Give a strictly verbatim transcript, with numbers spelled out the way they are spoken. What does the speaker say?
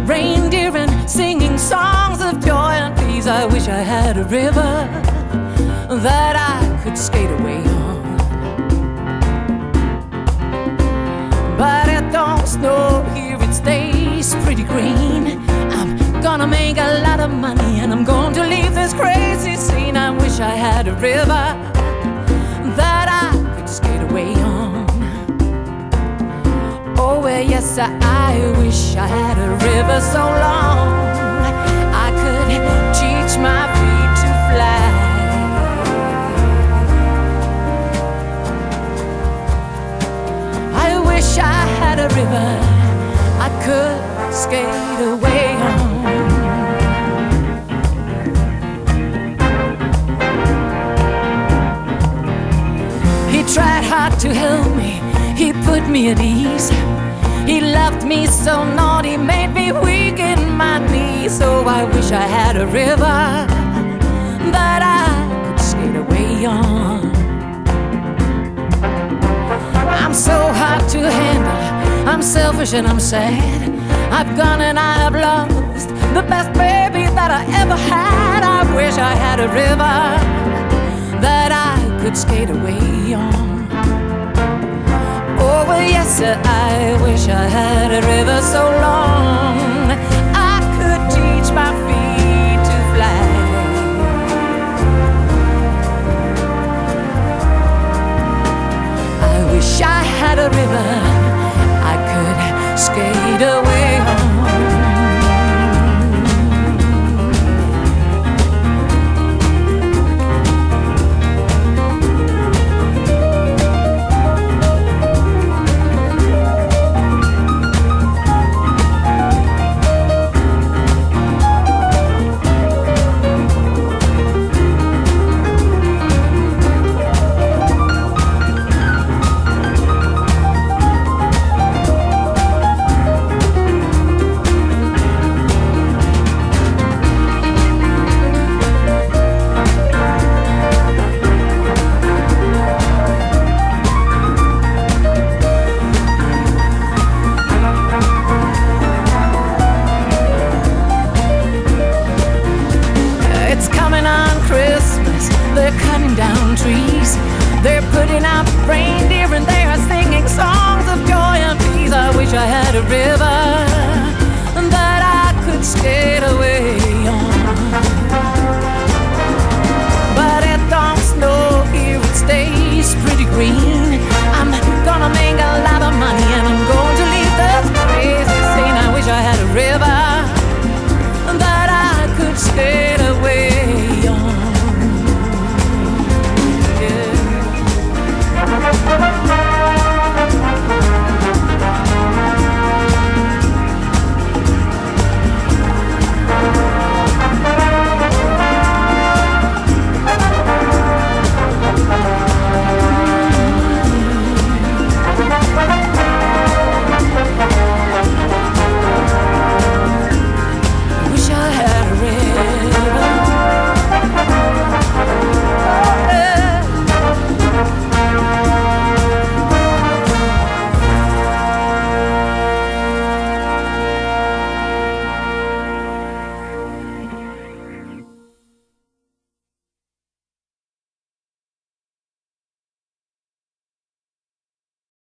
reindeer and singing songs of joy and peace. I wish I had a river that I could skate away on. But it don't snow here, it stays pretty green. I'm gonna make a lot of money and I'm going to leave this crazy scene. I wish I had a river that I could skate away on. Oh, well, yes, I, I wish I had a river so long I could teach my feet to fly. I wish I had a river I could skate away on. He tried hard to help me, he put me at ease. He loved me so naughty, made me weak in my knees. So I wish I had a river that I could skate away on. I'm so hard to handle, I'm selfish and I'm sad. I've gone and I have lost the best baby that I ever had. I wish I had a river that I could skate away on. Oh, well, yes, sir, I wish I had a river so long I could teach my feet to fly. I wish I had a river I could skate away on. They're cutting down trees, they're putting out reindeer and they are singing songs of joy and peace. I wish I had a river that I could skate away on. But it don't snow here, it stays pretty green.